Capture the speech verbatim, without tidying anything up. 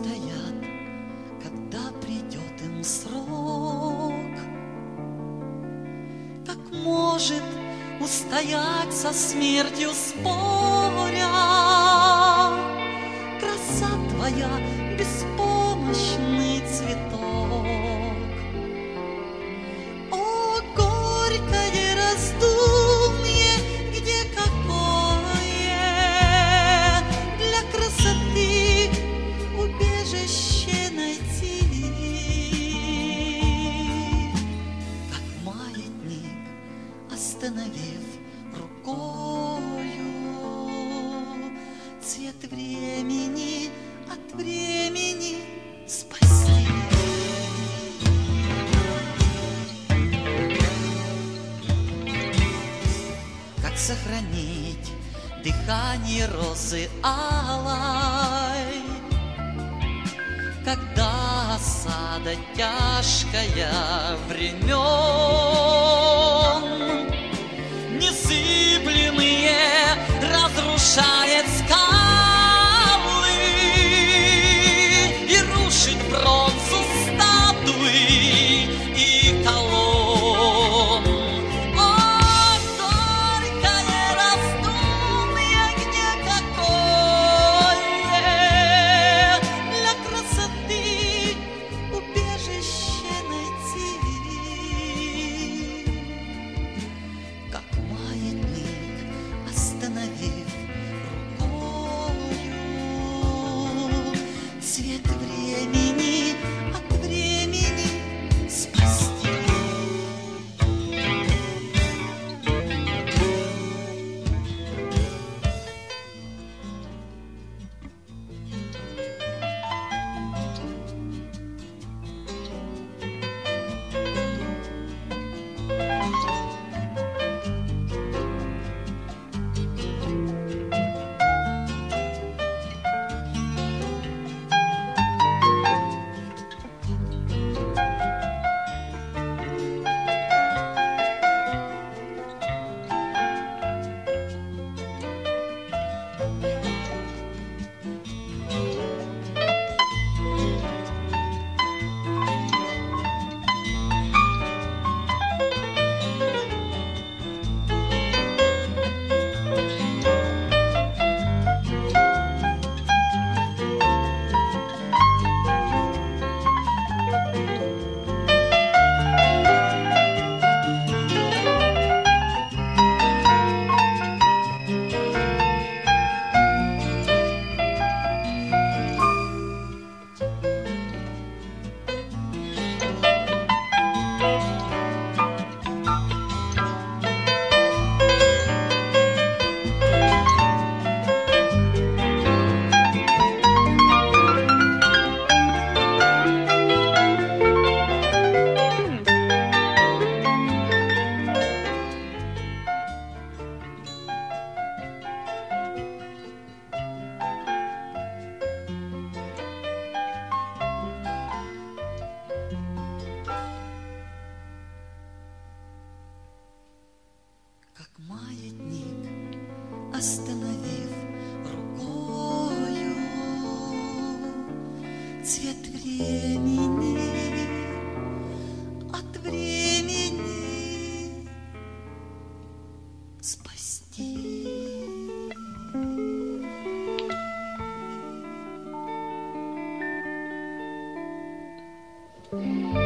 устоят, когда придет им срок? Как может устоять со смертью споря краса твоя, беспомощный цветок? О, горькое раздумье, где какое для красоты убежище найти? Как маятник, остановив рукою цвет времени от времени спасти. Как сохранить дыхание розы алой, когда осада тяжкая времен, незыблемые разрушает скалы и рушит бронзу статуи и колонн. О, горькое раздумье, где какое для красоты убежище найти? Как маятник, остановив рукою цвет времени от времени спасти. Как маятник, остановив рукою цвет времени от времени спасти. Thank you.